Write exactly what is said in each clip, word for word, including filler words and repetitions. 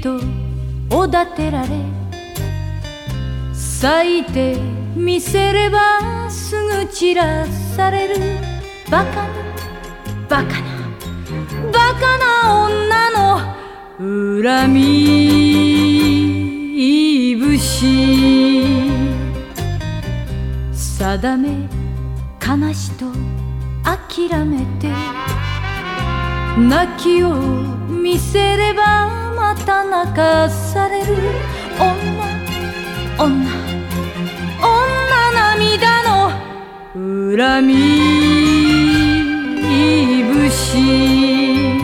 とおだてられ、咲いてみせればすぐ散らされる。バカなバカなバカな女の恨み節。定め悲しと諦めて、泣きを見せればまた泣かされる。女女女涙の恨み節。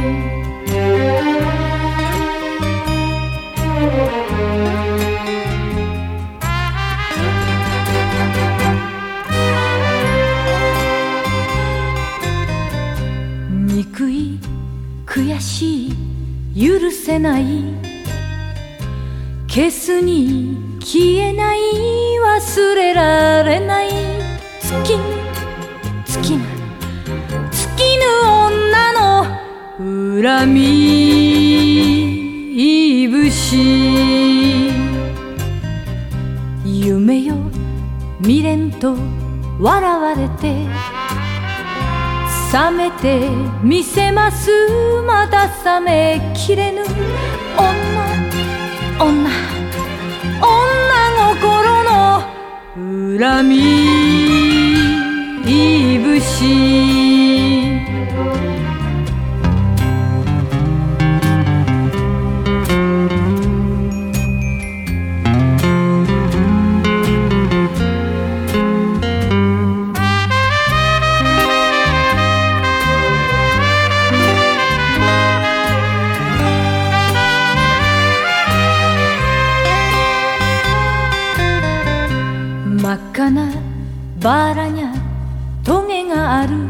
憎い悔しい許せない、消すに消えない忘れられない、尽きぬ尽きぬ尽きぬ女の恨み節。夢よ未練と笑われて、冷めてみせますまだ冷めきれぬ。女女女心の恨み節。真っ赤なバラにゃトゲがある、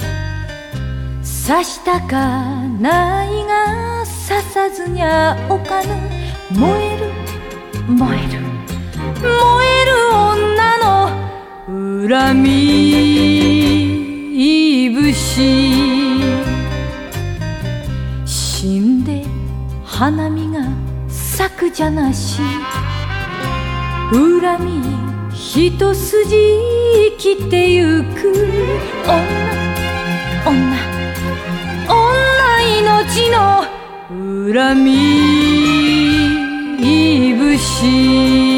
刺したかないが刺さずにゃおかぬ。燃える燃える燃える女の恨み節。死んで花見が咲くじゃなし、恨み一筋生きてゆく。女女女命の恨み節。